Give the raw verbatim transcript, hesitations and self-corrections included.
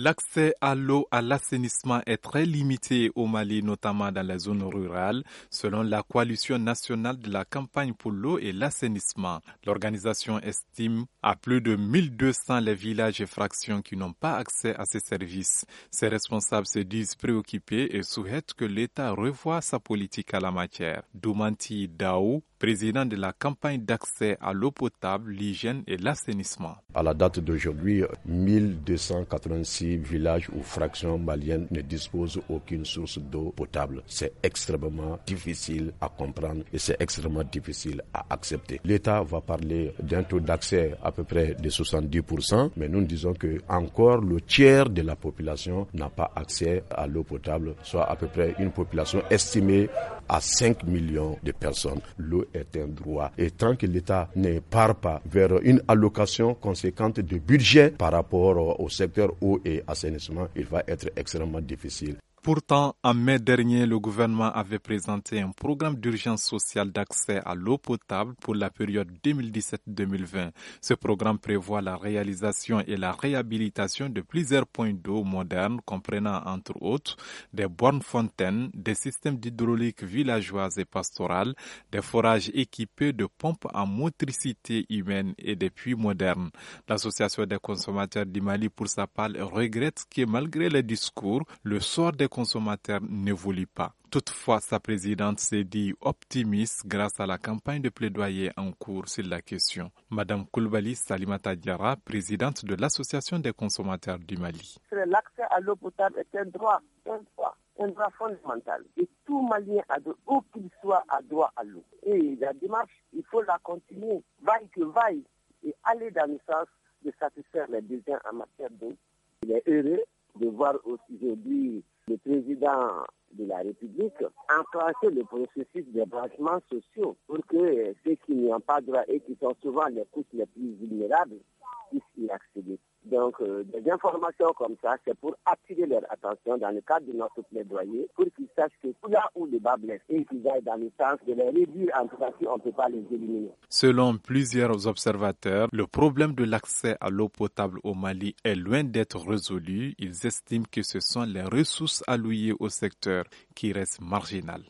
L'accès à l'eau, à l'assainissement est très limité au Mali, notamment dans les zones rurales, selon la coalition nationale de la campagne pour l'eau et l'assainissement. L'organisation estime à plus de mille deux cents les villages et fractions qui n'ont pas accès à ces services. Ces responsables se disent préoccupés et souhaitent que l'État revoie sa politique à la matière. Doumanti Daou, président de la campagne d'accès à l'eau potable, l'hygiène et l'assainissement. À la date d'aujourd'hui, mille deux cent quatre-vingt-six villages ou fractions maliennes ne disposent d'aucune source d'eau potable. C'est extrêmement difficile à comprendre et c'est extrêmement difficile à accepter. L'État va parler d'un taux d'accès à peu près de soixante-dix pour cent, mais nous disons que encore le tiers de la population n'a pas accès à l'eau potable, soit à peu près une population estimée à cinq millions de personnes. L'eau est un droit. Et tant que l'État ne part pas vers une allocation conséquente de budget par rapport au secteur eau et assainissement, il va être extrêmement difficile. Pourtant, en mai dernier, le gouvernement avait présenté un programme d'urgence sociale d'accès à l'eau potable pour la période deux mille dix-sept deux mille vingt. Ce programme prévoit la réalisation et la réhabilitation de plusieurs points d'eau modernes, comprenant entre autres des bornes fontaines, des systèmes d'hydraulique villageoise et pastorale, des forages équipés de pompes à motricité humaine et des puits modernes. L'association des consommateurs du Mali, pour sa part, regrette que malgré les discours, le sort des consommateurs n'évolue pas. Toutefois, sa présidente s'est dit optimiste grâce à la campagne de plaidoyer en cours sur la question. Madame Koulibaly Salimata Diarra, présidente de l'Association des consommateurs du Mali. L'accès à l'eau potable est un droit, un droit, un droit fondamental. Et tout Malien, a de, où qu'il soit, a droit à l'eau. Et la démarche, il faut la continuer, vaille que vaille, et aller dans le sens de satisfaire les besoins en matière d'eau. Il est heureux de voir aujourd'hui le président de la République enclencher le processus de branchements sociaux pour que ceux qui n'y ont pas droit et qui sont souvent les couches les plus vulnérables puissent y accéder. Donc, euh, des informations comme ça, c'est pour attirer leur attention dans le cadre de notre plaidoyer, pour qu'ils sachent que tout là où le bas blesse et qu'ils aillent dans le sens de les réduire, en tout cas, si on ne peut pas les éliminer. Selon plusieurs observateurs, le problème de l'accès à l'eau potable au Mali est loin d'être résolu. Ils estiment que ce sont les ressources allouées au secteur qui restent marginales.